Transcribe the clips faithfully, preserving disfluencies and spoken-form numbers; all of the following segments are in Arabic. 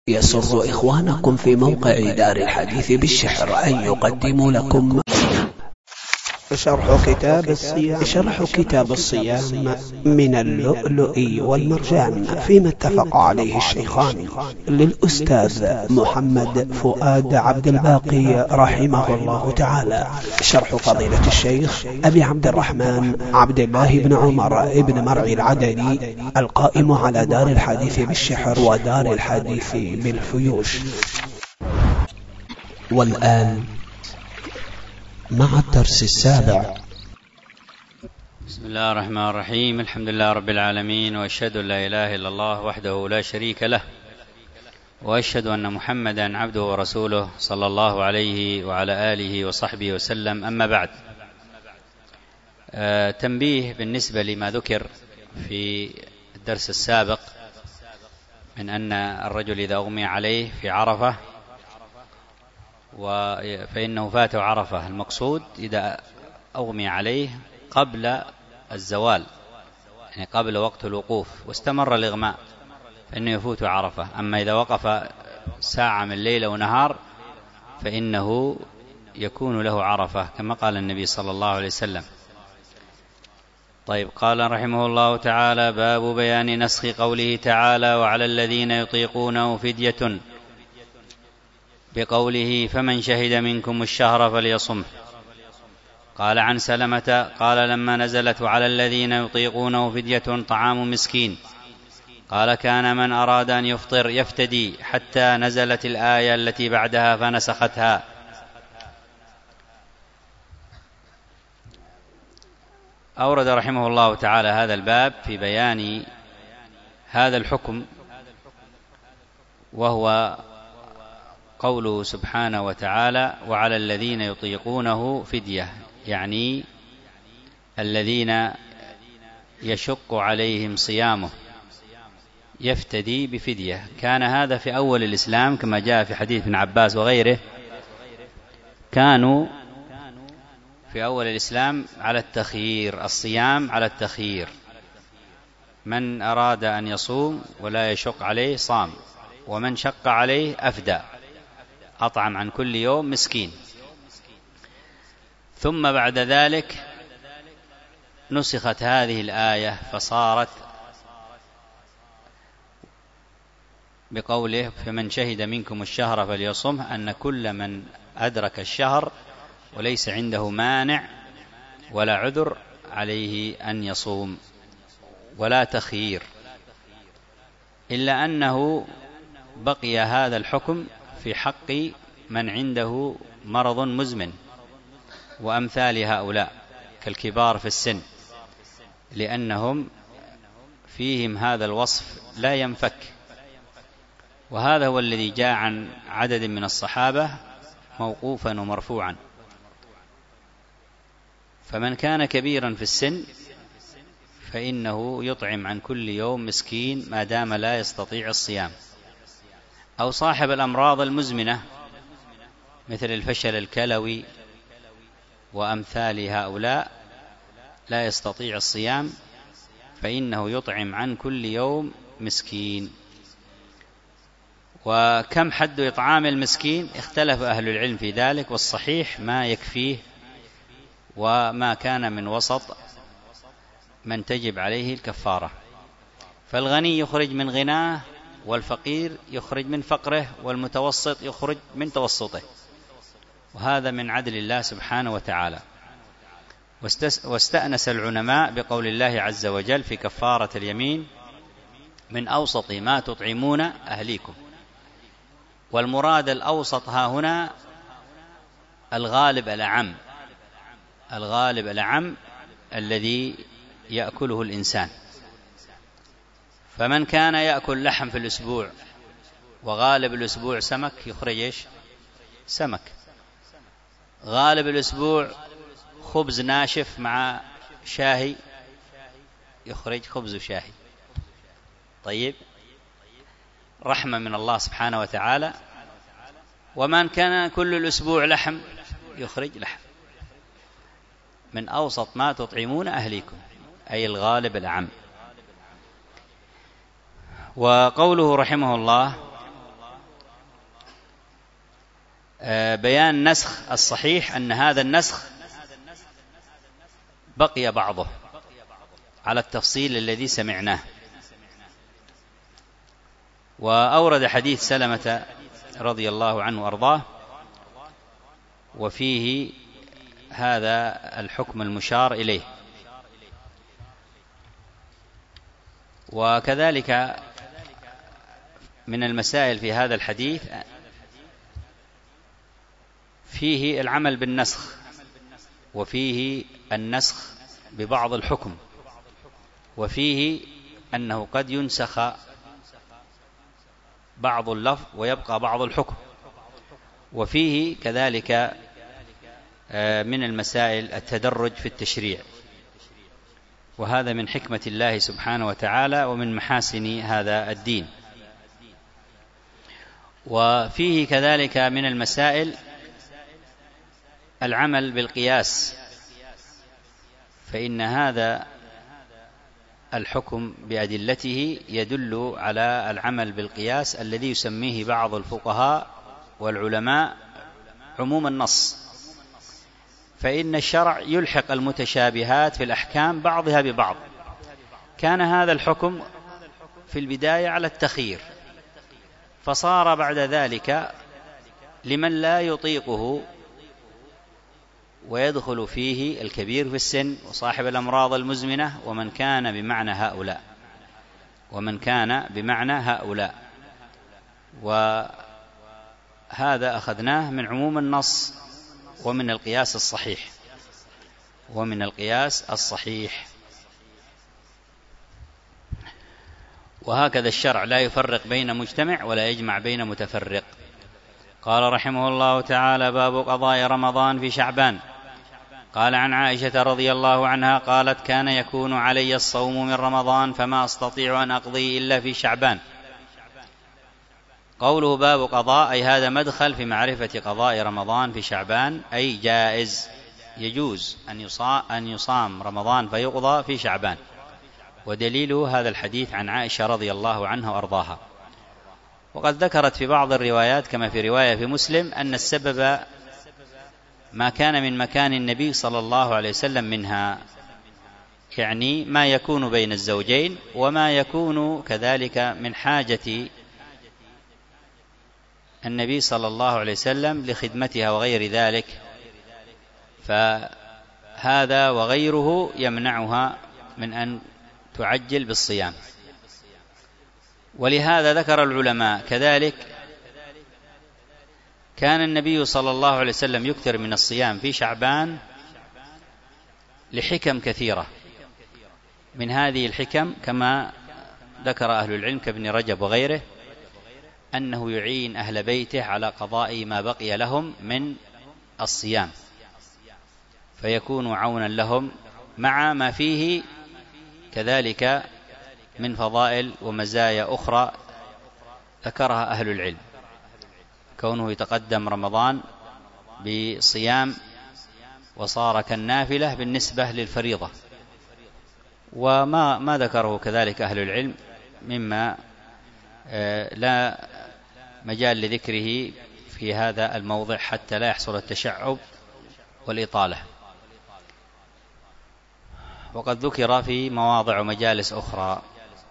يسر إخوانكم في موقع دار الحديث بالشحر أن يقدموا لكم شرح كتاب الصيام شرح كتاب الصيام من اللؤلؤ والمرجان فيما اتفق عليه الشيخان للأستاذ محمد فؤاد عبد الباقي رحمه الله تعالى، شرح فضيلة الشيخ أبي عبد الرحمن عبد الله بن عمر بن مرعي العدني القائم على دار الحديث بالشحر ودار الحديث بالفيوش. والآن مع الدرس السابع. بسم الله الرحمن الرحيم. الحمد لله رب العالمين، وأشهد أن لا إله إلا الله وحده لا شريك له، وأشهد أن محمدا عبده ورسوله صلى الله عليه وعلى آله وصحبه وسلم. أما بعد، آه تنبيه بالنسبة لما ذكر في الدرس السابق من أن الرجل إذا أغمي عليه في عرفة فإنه فاته عرفة. المقصود إذا أغمي عليه قبل الزوال، يعني قبل وقت الوقوف، واستمر الإغماء فإنه يفوت عرفة. أما إذا وقف ساعة من ليلة ونهار فإنه يكون له عرفة كما قال النبي صلى الله عليه وسلم. طيب، قال رحمه الله تعالى: باب بيان نسخ قوله تعالى: وعلى الذين يطيقونه فدية، بقوله: فمن شهد منكم الشهر فليصمه. قال عن سلمة قال: لما نزلت على الذين يطيقونه فدية طعام مسكين، قال: كان من أراد أن يفطر يفتدي حتى نزلت الآية التي بعدها فنسختها. أورد رحمه الله تعالى هذا الباب في بيان هذا الحكم، وهو قوله سبحانه وتعالى: وعلى الذين يطيقونه فدية، يعني الذين يشق عليهم صيامه يفتدي بفدية. كان هذا في أول الإسلام كما جاء في حديث ابن عباس وغيره، كانوا في أول الإسلام على التخيير، الصيام على التخيير، من أراد أن يصوم ولا يشق عليه صام، ومن شق عليه أفدى، أطعم عن كل يوم مسكين. ثم بعد ذلك نسخت هذه الآية فصارت بقوله: فمن شهد منكم الشهر فليصمه، أن كل من أدرك الشهر وليس عنده مانع ولا عذر عليه أن يصوم، ولا تخيير، إلا أنه بقي هذا الحكم في حق من عنده مرض مزمن وأمثال هؤلاء كالكبار في السن، لأنهم فيهم هذا الوصف لا ينفك. وهذا هو الذي جاء عن عدد من الصحابة موقوفا ومرفوعا. فمن كان كبيرا في السن فإنه يطعم عن كل يوم مسكين ما دام لا يستطيع الصيام، أو صاحب الأمراض المزمنة مثل الفشل الكلوي وأمثال هؤلاء لا يستطيع الصيام، فإنه يطعم عن كل يوم مسكين. وكم حد إطعام المسكين؟ اختلف أهل العلم في ذلك، والصحيح ما يكفيه وما كان من وسط من تجب عليه الكفارة. فالغني يخرج من غناه، والفقير يخرج من فقره، والمتوسط يخرج من توسطه، وهذا من عدل الله سبحانه وتعالى. واستأنس العلماء بقول الله عز وجل في كفارة اليمين: من أوسط ما تطعمون أهليكم. والمراد الأوسط ها هنا الغالب الأعم، الغالب الأعم الذي يأكله الإنسان. فمن كان يأكل لحم في الأسبوع وغالب الأسبوع سمك يخرج إيش؟ سمك. غالب الأسبوع خبز ناشف مع شاهي يخرج خبز وشاهي. طيب، رحمة من الله سبحانه وتعالى. ومن كان كل الأسبوع لحم يخرج لحم. من أوسط ما تطعمون أهليكم، أي الغالب الأعم. وقوله رحمه الله: بيان نسخ الصحيح أن هذا النسخ بقي بعضه على التفصيل الذي سمعناه. وأورد حديث سلمة رضي الله عنه وأرضاه وفيه هذا الحكم المشار إليه. وكذلك من المسائل في هذا الحديث فيه العمل بالنسخ، وفيه النسخ ببعض الحكم، وفيه أنه قد ينسخ بعض اللفظ ويبقى بعض الحكم، وفيه كذلك من المسائل التدرج في التشريع، وهذا من حكمة الله سبحانه وتعالى ومن محاسن هذا الدين. وفيه كذلك من المسائل العمل بالقياس، فإن هذا الحكم بأدلته يدل على العمل بالقياس الذي يسميه بعض الفقهاء والعلماء عموم النص، فإن الشرع يلحق المتشابهات في الأحكام بعضها ببعض. كان هذا الحكم في البداية على التخيير، فصار بعد ذلك لمن لا يطيقه ويدخل فيه الكبير في السن وصاحب الأمراض المزمنة ومن كان بمعنى هؤلاء ومن كان بمعنى هؤلاء وهذا أخذناه من عموم النص ومن القياس الصحيح ومن القياس الصحيح. وهكذا الشرع لا يفرق بين مجتمع ولا يجمع بين متفرق. قال رحمه الله تعالى: باب قضاء رمضان في شعبان. قال عن عائشة رضي الله عنها قالت: كان يكون علي الصوم من رمضان فما أستطيع أن أقضي إلا في شعبان. قوله باب قضاء أي هذا مدخل في معرفة قضاء رمضان في شعبان، أي جائز يجوز أن يصام رمضان فيقضى في شعبان. ودليله هذا الحديث عن عائشة رضي الله عنها وأرضاها. وقد ذكرت في بعض الروايات كما في رواية في مسلم أن السبب ما كان من مكان النبي صلى الله عليه وسلم منها، يعني ما يكون بين الزوجين وما يكون كذلك من حاجة النبي صلى الله عليه وسلم لخدمتها وغير ذلك، فهذا وغيره يمنعها من أن تعجل بالصيام. ولهذا ذكر العلماء كذلك كان النبي صلى الله عليه وسلم يكثر من الصيام في شعبان لحكم كثيرة. من هذه الحكم كما ذكر أهل العلم كابن رجب وغيره أنه يعين أهل بيته على قضاء ما بقي لهم من الصيام، فيكون عونا لهم مع ما فيه كذلك من فضائل ومزايا أخرى ذكرها أهل العلم، كونه يتقدم رمضان بصيام وصار كالنافلة بالنسبة للفريضة، وما ما ذكره كذلك أهل العلم مما لا مجال لذكره في هذا الموضع حتى لا يحصل التشعب والإطالة، وقد ذكر في مواضع ومجالس أخرى.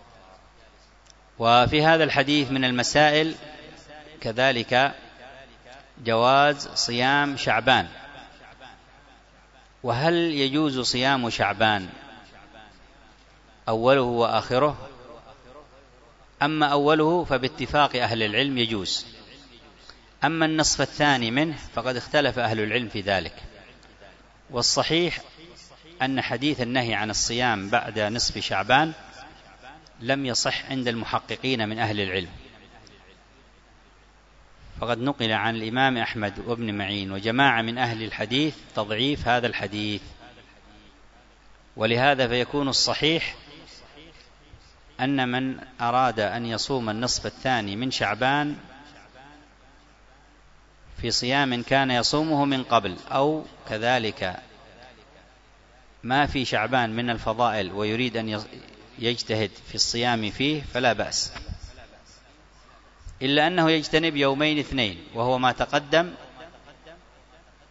وفي هذا الحديث من المسائل كذلك جواز صيام شعبان. وهل يجوز صيام شعبان أوله وآخره؟ أما أوله فباتفاق أهل العلم يجوز، أما النصف الثاني منه فقد اختلف أهل العلم في ذلك. والصحيح أن حديث النهي عن الصيام بعد نصف شعبان لم يصح عند المحققين من أهل العلم، فقد نقل عن الإمام أحمد وابن معين وجماعة من أهل الحديث تضعيف هذا الحديث. ولهذا فيكون الصحيح أن من أراد أن يصوم النصف الثاني من شعبان في صيام كان يصومه من قبل أو كذلك ما في شعبان من الفضائل ويريد أن يجتهد في الصيام فيه فلا بأس، إلا أنه يجتنب يومين اثنين وهو ما تقدم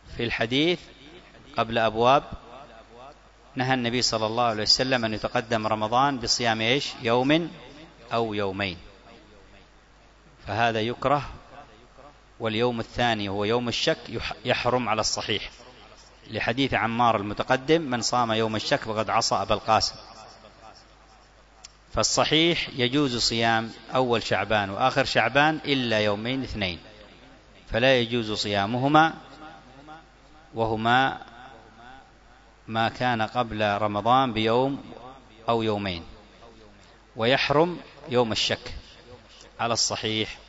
في الحديث قبل أبواب نهى النبي صلى الله عليه وسلم أن يتقدم رمضان بصيام إيش؟ يوم أو يومين، فهذا يكره. واليوم الثاني هو يوم الشك يحرم على الصحيح، لحديث عمار المتقدم: من صام يوم الشك فقد عصى أبا القاسم. فالصحيح يجوز صيام أول شعبان وآخر شعبان إلا يومين اثنين، فلا يجوز صيامهما، وهما ما كان قبل رمضان بيوم أو يومين، ويحرم يوم الشك على الصحيح.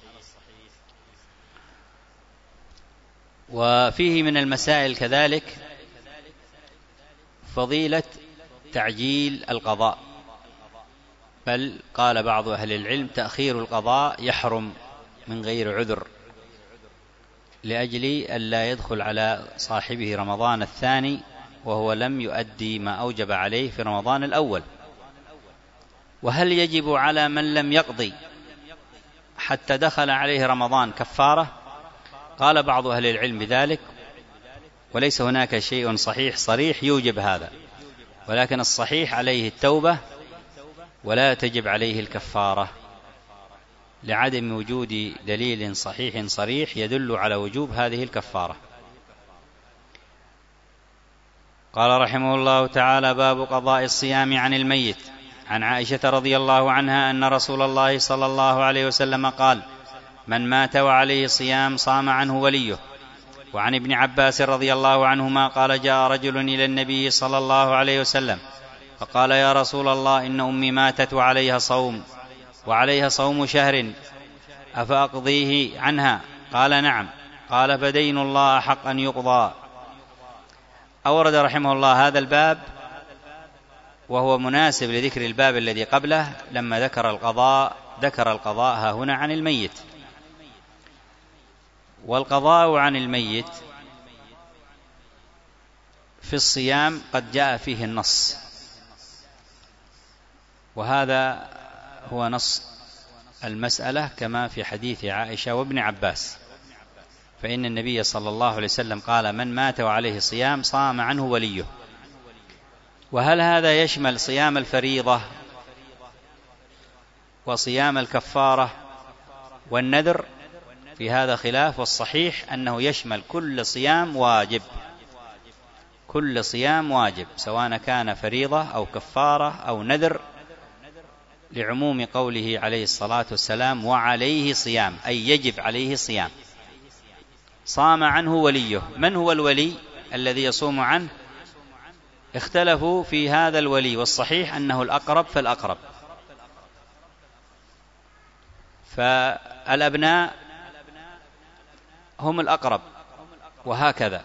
وفيه من المسائل كذلك فضيلة تعجيل القضاء، بل قال بعض أهل العلم تأخير القضاء يحرم من غير عذر، لأجل ألا يدخل على صاحبه رمضان الثاني وهو لم يؤدي ما أوجب عليه في رمضان الأول. وهل يجب على من لم يقضي حتى دخل عليه رمضان كفارة؟ قال بعض أهل العلم بذلك، وليس هناك شيء صحيح صريح يوجب هذا، ولكن الصحيح عليه التوبة ولا تجب عليه الكفارة، لعدم وجود دليل صحيح صريح يدل على وجوب هذه الكفارة. قال رحمه الله تعالى: باب قضاء الصيام عن الميت. عن عائشة رضي الله عنها أن رسول الله صلى الله عليه وسلم قال: من مات وعليه صيام صام عنه وليه. وعن ابن عباس رضي الله عنهما قال: جاء رجل إلى النبي صلى الله عليه وسلم فقال: يا رسول الله، إن أمي ماتت وعليها صوم وعليها صوم شهر، أفأقضيه عنها؟ قال: نعم. قال: فدين الله حق أن يقضى. أورد رحمه الله هذا الباب وهو مناسب لذكر الباب الذي قبله لما ذكر القضاء ذكر القضاء ها هنا عن الميت. والقضاء عن الميت في الصيام قد جاء فيه النص، وهذا هو نص المسألة كما في حديث عائشة وابن عباس، فإن النبي صلى الله عليه وسلم قال: من مات وعليه صيام صام عنه وليه. وهل هذا يشمل صيام الفريضة وصيام الكفارة والنذر؟ في هذا خلاف، والصحيح أنه يشمل كل صيام واجب، كل صيام واجب سواء كان فريضة أو كفارة أو نذر، لعموم قوله عليه الصلاة والسلام: وعليه صيام، أي يجب عليه صيام. صام عنه وليه. من هو الولي الذي يصوم عنه؟ اختلفوا في هذا الولي، والصحيح أنه الأقرب فالأقرب. فالأبناء هم الأقرب، وهكذا.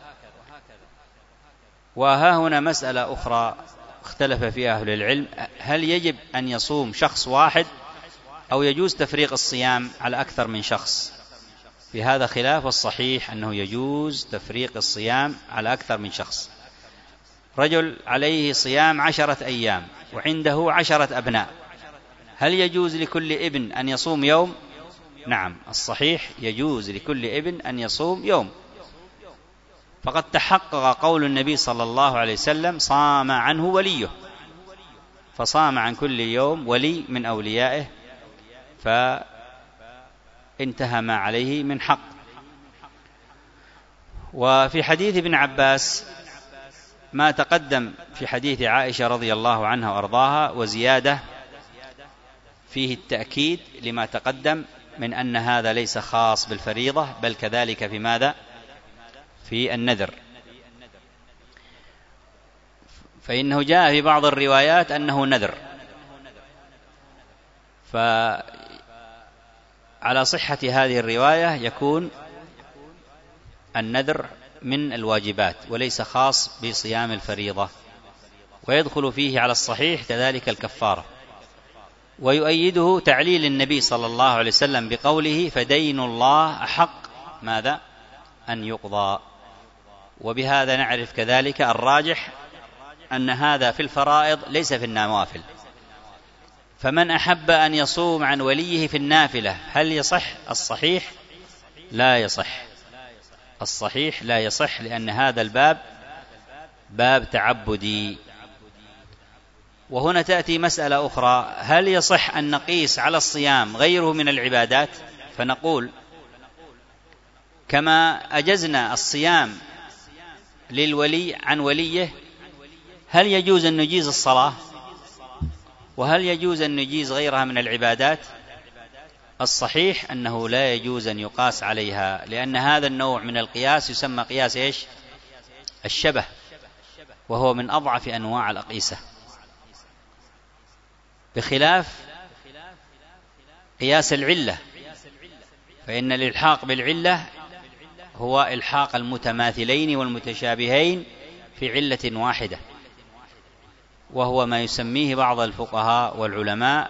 وها هنا مسألة أخرى اختلف فيها أهل العلم: هل يجب أن يصوم شخص واحد أو يجوز تفريق الصيام على أكثر من شخص؟ في هذا خلاف، والصحيح أنه يجوز تفريق الصيام على أكثر من شخص. رجل عليه صيام عشرة أيام وعنده عشرة أبناء، هل يجوز لكل ابن أن يصوم يوم؟ نعم، الصحيح يجوز لكل ابن أن يصوم يوم، فقد تحقق قول النبي صلى الله عليه وسلم: صام عنه وليه، فصام عن كل يوم ولي من أوليائه، فانتهى ما عليه من حق. وفي حديث ابن عباس ما تقدم في حديث عائشة رضي الله عنها وأرضاها، وزيادة فيه التأكيد لما تقدم من أن هذا ليس خاص بالفريضة، بل كذلك في ماذا؟ في النذر. فإنه جاء في بعض الروايات أنه نذر، فعلى صحة هذه الرواية يكون النذر من الواجبات وليس خاص بصيام الفريضة، ويدخل فيه على الصحيح كذلك الكفارة. ويؤيده تعليل النبي صلى الله عليه وسلم بقوله: فدين الله أحق ماذا؟ أن يقضى. وبهذا نعرف كذلك الراجح أن هذا في الفرائض ليس في النوافل. فمن أحب أن يصوم عن وليه في النافلة هل يصح؟ الصحيح لا يصح. الصحيح لا يصح، لأن هذا الباب باب تعبدي. وهنا تأتي مسألة أخرى: هل يصح أن نقيس على الصيام غيره من العبادات؟ فنقول كما أجزنا الصيام للولي عن وليه، هل يجوز أن نجيز الصلاة؟ وهل يجوز أن نجيز غيرها من العبادات؟ الصحيح أنه لا يجوز أن يقاس عليها، لأن هذا النوع من القياس يسمى قياس إيش؟ الشبه، وهو من أضعف أنواع الأقيسة، بخلاف قياس العلة، فإن الإلحاق بالعلة هو إلحاق المتماثلين والمتشابهين في علة واحدة، وهو ما يسميه بعض الفقهاء والعلماء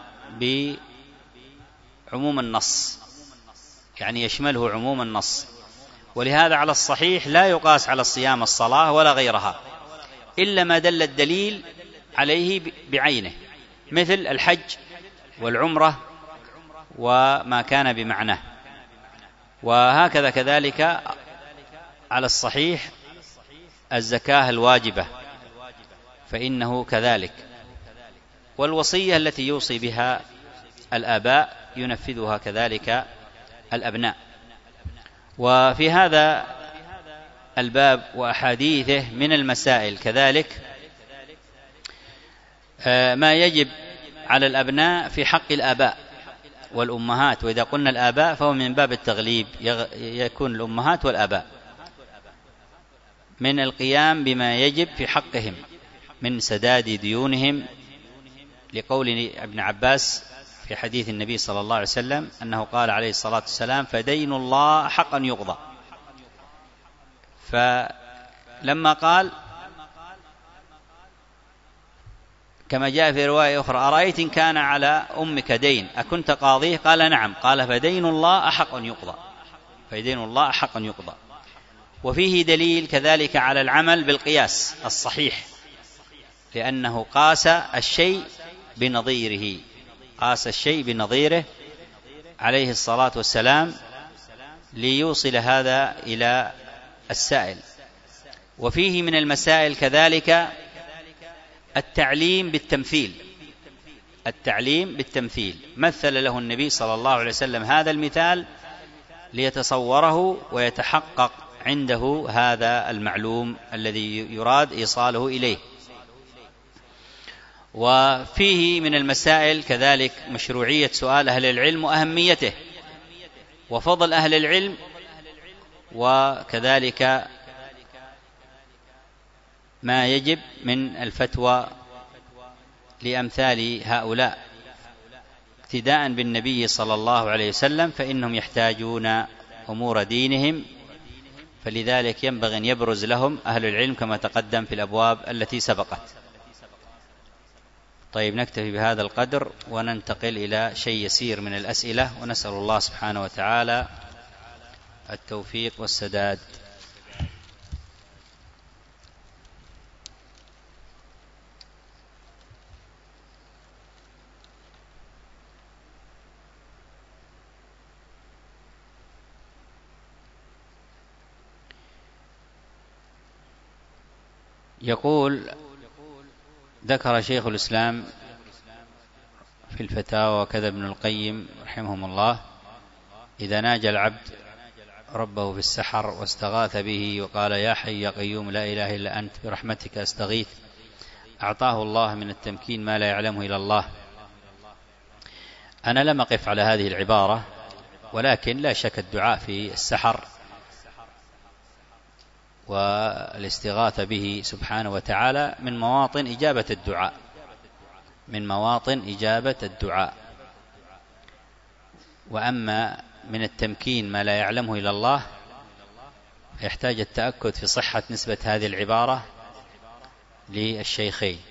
بعموم النص، يعني يشمله عموم النص. ولهذا على الصحيح لا يقاس على الصيام الصلاة ولا غيرها، إلا ما دل الدليل عليه بعينه، مثل الحج والعمرة وما كان بمعناه. وهكذا كذلك على الصحيح الزكاة الواجبة فإنه كذلك، والوصية التي يوصي بها الآباء ينفذها كذلك الأبناء. وفي هذا الباب وأحاديثه من المسائل كذلك ما يجب على الأبناء في حق الآباء والأمهات، وإذا قلنا الآباء فهو من باب التغليب، يكون الأمهات والآباء، من القيام بما يجب في حقهم من سداد ديونهم، لقول ابن عباس في حديث النبي صلى الله عليه وسلم أنه قال عليه الصلاة والسلام: فدين الله حقا يقضى. فلما قال كما جاء في رواية أخرى: أرأيت إن كان على أمك دين أكنت قاضيه؟ قال: نعم. قال: فدين الله أحق أن يقضى، فدين الله أحق أن يقضى. وفيه دليل كذلك على العمل بالقياس الصحيح، لأنه قاس الشيء بنظيره، قاس الشيء بنظيره عليه الصلاة والسلام ليوصل هذا إلى السائل. وفيه من المسائل كذلك التعليم بالتمثيل، التعليم بالتمثيل، مثل له النبي صلى الله عليه وسلم هذا المثال ليتصوره ويتحقق عنده هذا المعلوم الذي يراد إيصاله إليه. وفيه من المسائل كذلك مشروعية سؤال أهل العلم وأهميته وفضل أهل العلم، وكذلك ما يجب من الفتوى لأمثال هؤلاء اقتداء بالنبي صلى الله عليه وسلم، فإنهم يحتاجون أمور دينهم، فلذلك ينبغي أن يبرز لهم أهل العلم كما تقدم في الأبواب التي سبقت. طيب، نكتفي بهذا القدر وننتقل إلى شيء يسير من الأسئلة، ونسأل الله سبحانه وتعالى التوفيق والسداد. يقول: ذكر شيخ الإسلام في الفتاوى وكذا ابن القيم رحمهم الله: إذا ناجى العبد ربه في السحر واستغاث به وقال: يا حي يا قيوم لا إله إلا أنت برحمتك أستغيث، أعطاه الله من التمكين ما لا يعلمه إلا الله. أنا لم أقف على هذه العبارة، ولكن لا شك الدعاء في السحر والاستغاثة به سبحانه وتعالى من مواطن إجابة الدعاء، من مواطن إجابة الدعاء. وأما من التمكين ما لا يعلمه إلا الله يحتاج التأكد في صحة نسبة هذه العبارة للشيخين.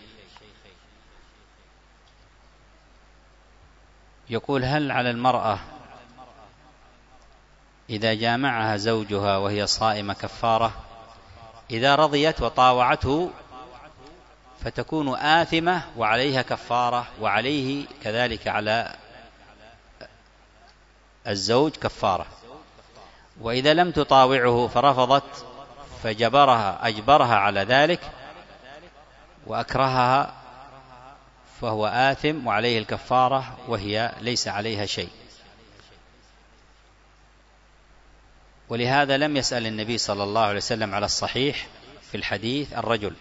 يقول: هل على المرأة إذا جامعها زوجها وهي صائمة كفارة؟ إذا رضيت وطاوعته فتكون آثمة وعليها كفارة، وعليه كذلك على الزوج كفارة. وإذا لم تطاوعه فرفضت فجبرها أجبرها على ذلك وأكرهها فهو آثم وعليه الكفارة وهي ليس عليها شيء. ولهذا لم يسأل النبي صلى الله عليه وسلم على الصحيح في الحديث الرجل.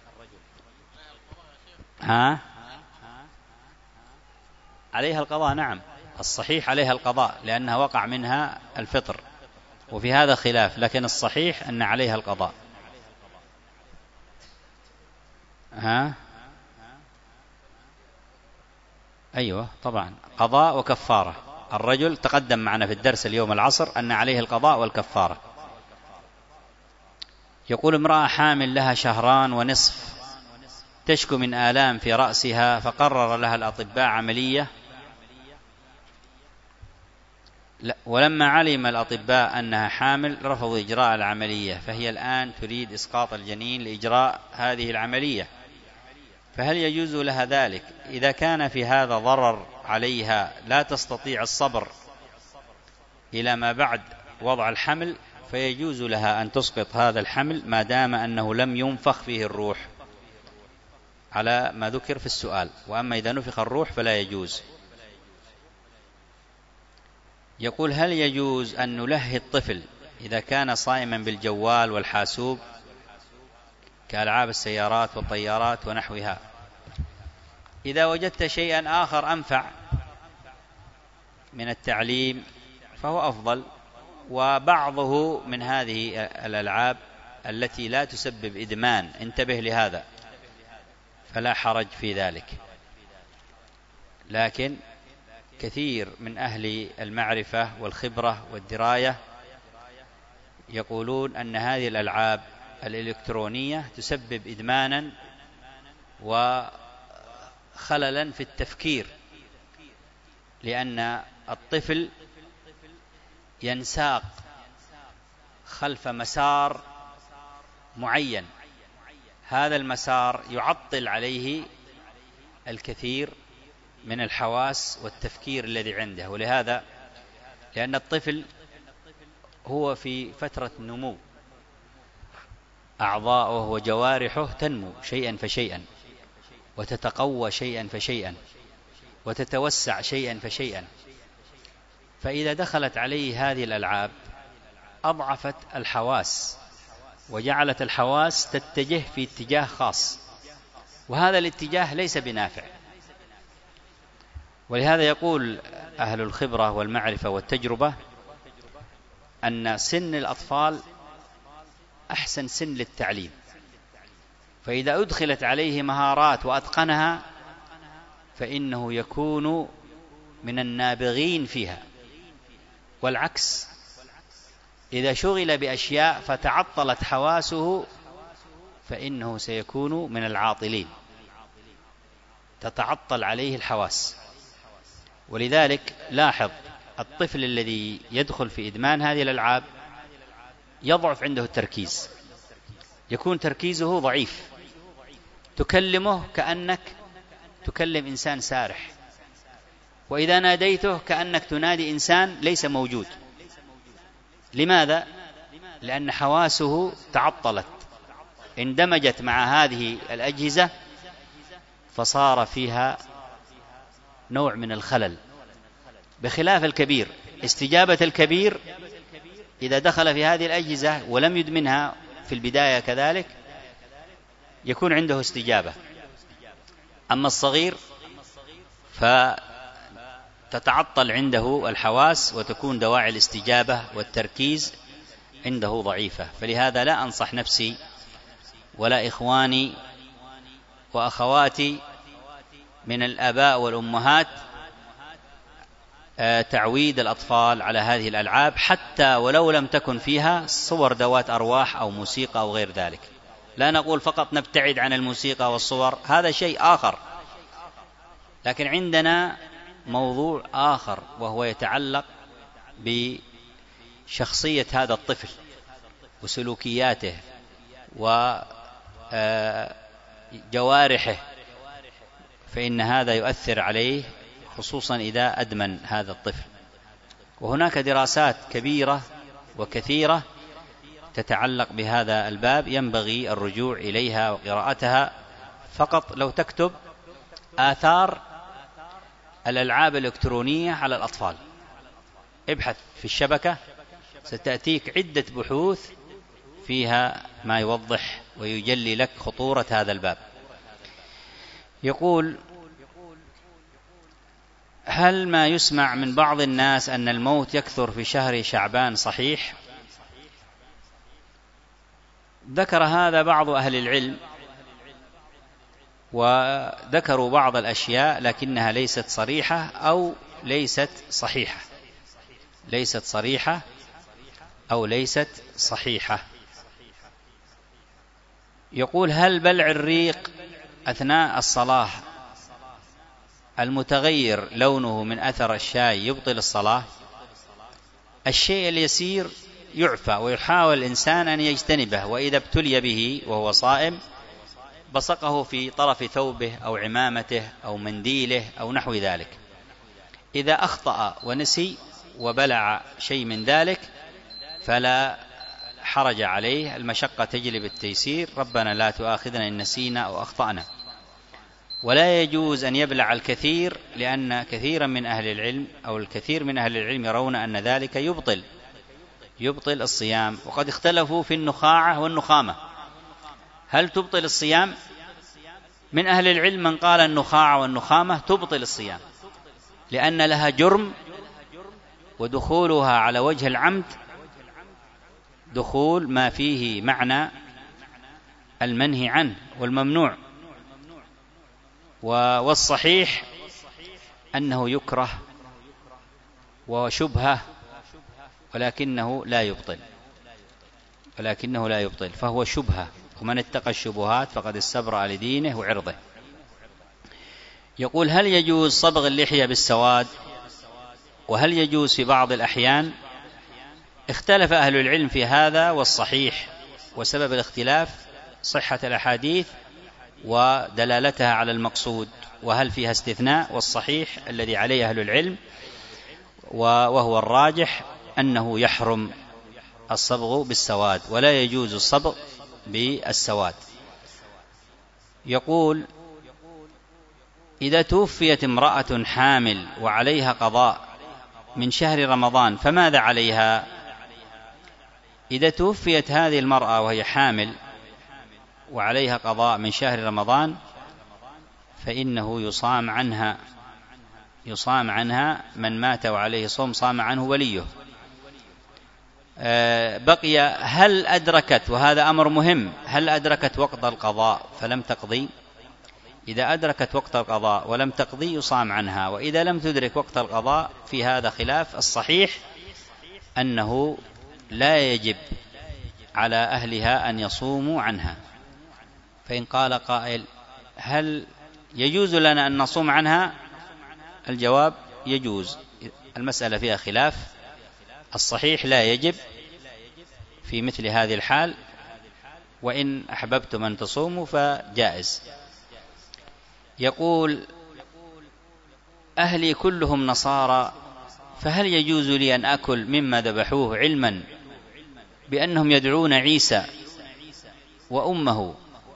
ها؟ عليها القضاء، نعم، الصحيح عليها القضاء لأنها وقع منها الفطر، وفي هذا خلاف، لكن الصحيح أن عليها القضاء. ها؟ أيوة طبعا، قضاء وكفارة. الرجل تقدم معنا في الدرس اليوم العصر أن عليه القضاء والكفارة. يقول: امرأة حامل لها شهران ونصف تشكو من آلام في رأسها، فقرر لها الأطباء عملية، ولما علم الأطباء أنها حامل رفضوا إجراء العملية، فهي الآن تريد إسقاط الجنين لإجراء هذه العملية، فهل يجوز لها ذلك؟ إذا كان في هذا ضرر عليها لا تستطيع الصبر إلى ما بعد وضع الحمل، فيجوز لها أن تسقط هذا الحمل ما دام أنه لم ينفخ فيه الروح على ما ذكر في السؤال، وأما إذا نفخ الروح فلا يجوز. يقول: هل يجوز أن نلهي الطفل إذا كان صائما بالجوال والحاسوب كألعاب السيارات والطيارات ونحوها؟ إذا وجدت شيئا آخر أنفع من التعليم فهو أفضل، وبعضه من هذه الألعاب التي لا تسبب إدمان، انتبه لهذا، فلا حرج في ذلك. لكن كثير من أهل المعرفة والخبرة والدراية يقولون أن هذه الألعاب الإلكترونية تسبب إدمانا وخللا في التفكير، لأن الطفل ينساق خلف مسار معين، هذا المسار يعطل عليه الكثير من الحواس والتفكير الذي عنده. ولهذا لأن الطفل هو في فترة نمو، أعضاؤه وجوارحه تنمو شيئا فشيئا وتتقوى شيئا فشيئا وتتوسع شيئا فشيئا، فإذا دخلت عليه هذه الألعاب أضعفت الحواس وجعلت الحواس تتجه في اتجاه خاص، وهذا الاتجاه ليس بنافع. ولهذا يقول أهل الخبرة والمعرفة والتجربة أن سن الأطفال أحسن سن للتعليم، فإذا أدخلت عليه مهارات وأتقنها فإنه يكون من النابغين فيها، والعكس إذا شغل بأشياء فتعطلت حواسه فإنه سيكون من العاطلين، تتعطل عليه الحواس. ولذلك لاحظ الطفل الذي يدخل في إدمان هذه الألعاب يضعف عنده التركيز، يكون تركيزه ضعيف، تكلمه كأنك تكلم إنسان سارح، وإذا ناديته كأنك تنادي إنسان ليس موجود. لماذا؟ لأن حواسه تعطلت، اندمجت مع هذه الأجهزة فصار فيها نوع من الخلل، بخلاف الكبير. استجابة الكبير إذا دخل في هذه الأجهزة ولم يدمنها في البداية كذلك يكون عنده استجابة، أما الصغير فتتعطل عنده الحواس وتكون دواعي الاستجابة والتركيز عنده ضعيفة. فلهذا لا أنصح نفسي ولا إخواني وأخواتي من الآباء والأمهات تعويد الأطفال على هذه الألعاب، حتى ولو لم تكن فيها صور ذوات أرواح أو موسيقى أو غير ذلك. لا نقول فقط نبتعد عن الموسيقى والصور، هذا شيء آخر، لكن عندنا موضوع آخر وهو يتعلق بشخصية هذا الطفل وسلوكياته وجوارحه، فإن هذا يؤثر عليه خصوصا إذا أدمن هذا الطفل. وهناك دراسات كبيرة وكثيرة تتعلق بهذا الباب ينبغي الرجوع إليها وقراءتها. فقط لو تكتب آثار الألعاب الإلكترونية على الأطفال، ابحث في الشبكة ستأتيك عدة بحوث فيها ما يوضح ويجلي لك خطورة هذا الباب. يقول: هل ما يسمع من بعض الناس أن الموت يكثر في شهر شعبان صحيح؟ ذكر هذا بعض أهل العلم، وذكروا بعض الأشياء لكنها ليست صريحة أو ليست صحيحة، ليست صريحة أو ليست صحيحة. يقول: هل بلع الريق أثناء الصلاة المتغير لونه من أثر الشاي يبطل الصلاة؟ الشيء اليسير يعفى ويحاول الإنسان أن يجتنبه، وإذا ابتلي به وهو صائم بصقه في طرف ثوبه أو عمامته أو منديله أو نحو ذلك. إذا أخطأ ونسي وبلع شيء من ذلك فلا حرج عليه، المشقة تجلب التيسير، ربنا لا تؤاخذنا إن نسينا أو أخطأنا. ولا يجوز أن يبلع الكثير، لأن كثيرا من أهل العلم أو الكثير من أهل العلم يرون أن ذلك يبطل يبطل الصيام. وقد اختلفوا في النخاعة والنخامة، هل تبطل الصيام؟ من أهل العلم من قال النخاعة والنخامة تبطل الصيام، لأن لها جرم، ودخولها على وجه العمد دخول ما فيه معنى المنهي عنه والممنوع. والصحيح أنه يكره وشبهة، ولكنه لا يبطل ولكنه لا يبطل فهو شبهة، ومن اتقى الشبهات فقد استبرأ لدينه وعرضه. يقول: هل يجوز صبغ اللحية بالسواد؟ وهل يجوز في بعض الأحيان؟ اختلف أهل العلم في هذا، والصحيح وسبب الاختلاف صحة الأحاديث ودلالتها على المقصود، وهل فيها استثناء. والصحيح الذي عليه أهل العلم وهو الراجح أنه يحرم الصبغ بالسواد، ولا يجوز الصبغ بالسواد. يقول: إذا توفيت امرأة حامل وعليها قضاء من شهر رمضان فماذا عليها؟ إذا توفيت هذه المرأة وهي حامل وعليها قضاء من شهر رمضان فإنه يصام عنها يصام عنها من مات وعليه صوم صام عنه وليه. بقي هل أدركت، وهذا أمر مهم، هل أدركت وقت القضاء فلم تقضي؟ إذا أدركت وقت القضاء ولم تقضي يصام عنها، وإذا لم تدرك وقت القضاء في هذا خلاف. الصحيح أنه لا يجب على أهلها أن يصوموا عنها. فإن قال قائل: هل يجوز لنا أن نصوم عنها؟ الجواب: يجوز، المسألة فيها خلاف. الصحيح لا يجب في مثل هذه الحال، وإن أحببتم أن تصوموا فجائز. يقول: أهلي كلهم نصارى، فهل يجوز لي أن أكل مما ذبحوه علما بأنهم يدعون عيسى وأمه؟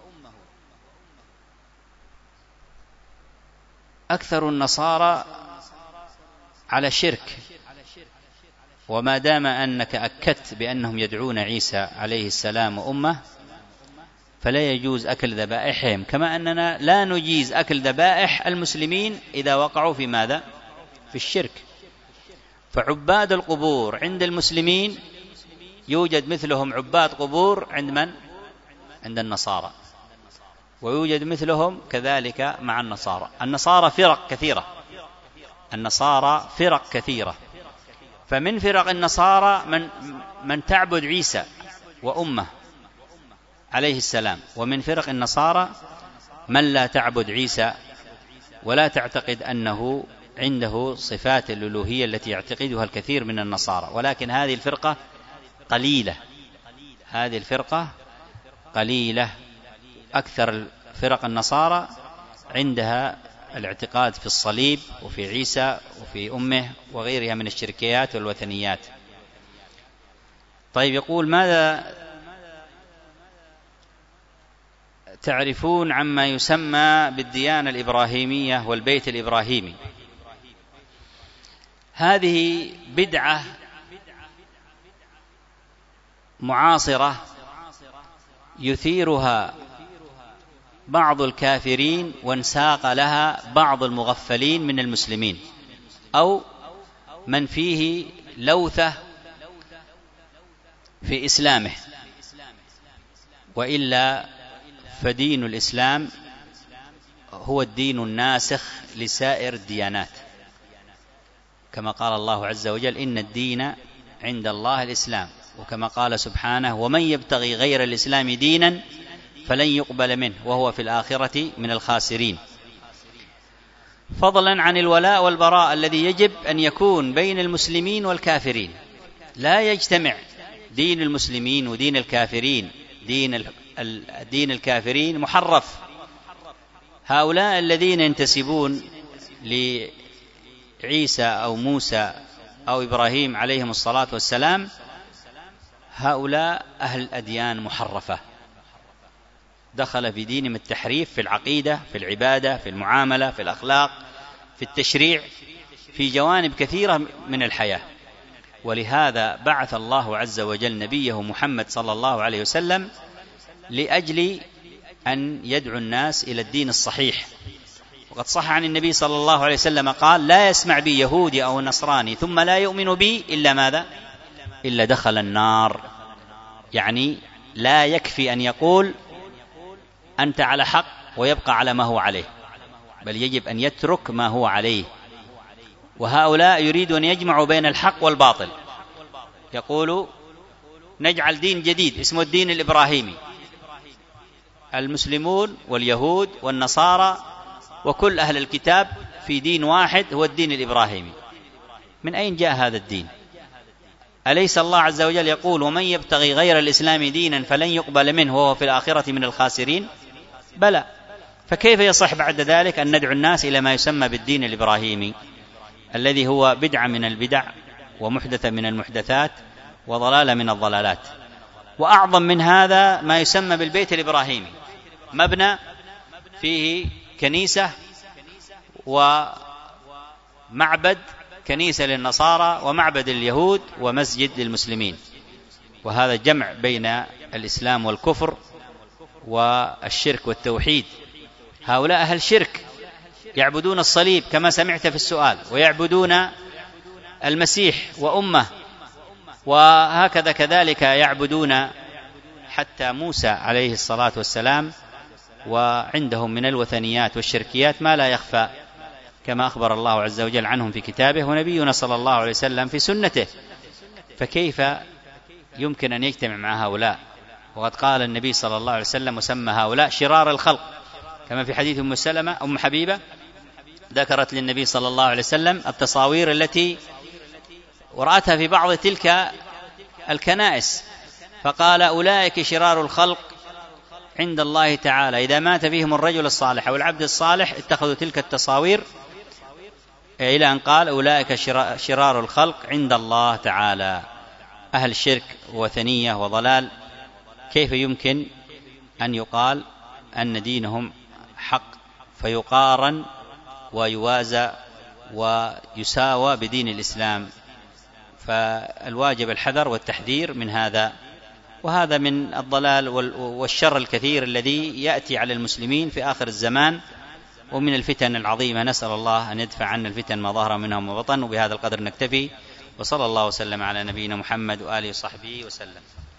أكثر النصارى على شرك، وما دام أنك أكدت بأنهم يدعون عيسى عليه السلام وأمه فلا يجوز أكل ذبائحهم، كما أننا لا نجيز أكل ذبائح المسلمين إذا وقعوا في ماذا؟ في الشرك. فعباد القبور عند المسلمين يوجد مثلهم عباد قبور عند من؟ عند النصارى، ويوجد مثلهم كذلك مع النصارى. النصارى فرق كثيرة النصارى فرق كثيرة فمن فرق النصارى من, من تعبد عيسى وأمه عليه السلام، ومن فرق النصارى من لا تعبد عيسى ولا تعتقد أنه عنده صفات الألوهية التي يعتقدها الكثير من النصارى. ولكن هذه الفرقة قليلة هذه الفرقة قليلة أكثر فرق النصارى عندها الاعتقاد في الصليب وفي عيسى وفي أمه وغيرها من الشركيات والوثنيات. طيب، يقول: ماذا تعرفون عما يسمى بالديانة الإبراهيمية والبيت الإبراهيمي؟ هذه بدعة معاصرة يثيرها بعض الكافرين وانساق لها بعض المغفلين من المسلمين، أو من فيه لوثة في إسلامه، وإلا فدين الإسلام هو الدين الناسخ لسائر الديانات، كما قال الله عز وجل: إن الدين عند الله الإسلام، وكما قال سبحانه: ومن يبتغي غير الإسلام دينا فلن يقبل منه وهو في الآخرة من الخاسرين. فضلا عن الولاء والبراء الذي يجب أن يكون بين المسلمين والكافرين، لا يجتمع دين المسلمين ودين الكافرين. دين دين الكافرين محرف. هؤلاء الذين ينتسبون لعيسى أو موسى أو إبراهيم عليهم الصلاة والسلام، هؤلاء أهل الأديان محرفة، دخل في دينهم التحريف في العقيدة، في العبادة، في المعاملة، في الأخلاق، في التشريع، في جوانب كثيرة من الحياة. ولهذا بعث الله عز وجل نبيه محمد صلى الله عليه وسلم لأجل أن يدعو الناس إلى الدين الصحيح. وقد صح عن النبي صلى الله عليه وسلم قال: لا يسمع بي يهودي أو نصراني ثم لا يؤمن بي إلا ماذا؟ إلا دخل النار. يعني لا يكفي أن يقول أنت على حق ويبقى على ما هو عليه، بل يجب أن يترك ما هو عليه. وهؤلاء يريدون أن يجمعوا بين الحق والباطل، يقولوا: نجعل دين جديد اسمه الدين الإبراهيمي، المسلمون واليهود والنصارى وكل أهل الكتاب في دين واحد هو الدين الإبراهيمي. من أين جاء هذا الدين؟ أليس الله عز وجل يقول: ومن يبتغي غير الإسلام دينا فلن يقبل منه وهو في الآخرة من الخاسرين؟ بلى. فكيف يصح بعد ذلك أن ندعو الناس إلى ما يسمى بالدين الإبراهيمي الذي هو بدعة من البدع ومحدثة من المحدثات وضلالة من الضلالات؟ وأعظم من هذا ما يسمى بالبيت الإبراهيمي، مبنى فيه كنيسة ومعبد، كنيسة للنصارى ومعبد اليهود ومسجد للمسلمين، وهذا جمع بين الإسلام والكفر والشرك والتوحيد. هؤلاء أهل شرك، يعبدون الصليب كما سمعت في السؤال، ويعبدون المسيح وأمه، وهكذا كذلك يعبدون حتى موسى عليه الصلاة والسلام، وعندهم من الوثنيات والشركيات ما لا يخفى، كما أخبر الله عز وجل عنهم في كتابه ونبينا صلى الله عليه وسلم في سنته. فكيف يمكن أن يجتمع مع هؤلاء؟ وقد قال النبي صلى الله عليه وسلم: وسمى هؤلاء شرار الخلق، كما في حديث أم سلمة أم حبيبة ذكرت للنبي صلى الله عليه وسلم التصاوير التي ورأتها في بعض تلك الكنائس، فقال: أولئك شرار الخلق عند الله تعالى، إذا مات فيهم الرجل الصالح أو العبد الصالح اتخذوا تلك التصاوير، إلى أن قال: أولئك شرار الخلق عند الله تعالى. أهل شرك وثنية وضلال، كيف يمكن أن يقال أن دينهم حق فيقارن ويوازى ويساوى بدين الإسلام؟ فالواجب الحذر والتحذير من هذا، وهذا من الضلال والشر الكثير الذي يأتي على المسلمين في آخر الزمان، ومن الفتن العظيمة. نسأل الله أن يدفع عنا الفتن ما ظهر منها وما بطن. وبهذا القدر نكتفي، وصلى الله وسلم على نبينا محمد وآله وصحبه وسلم.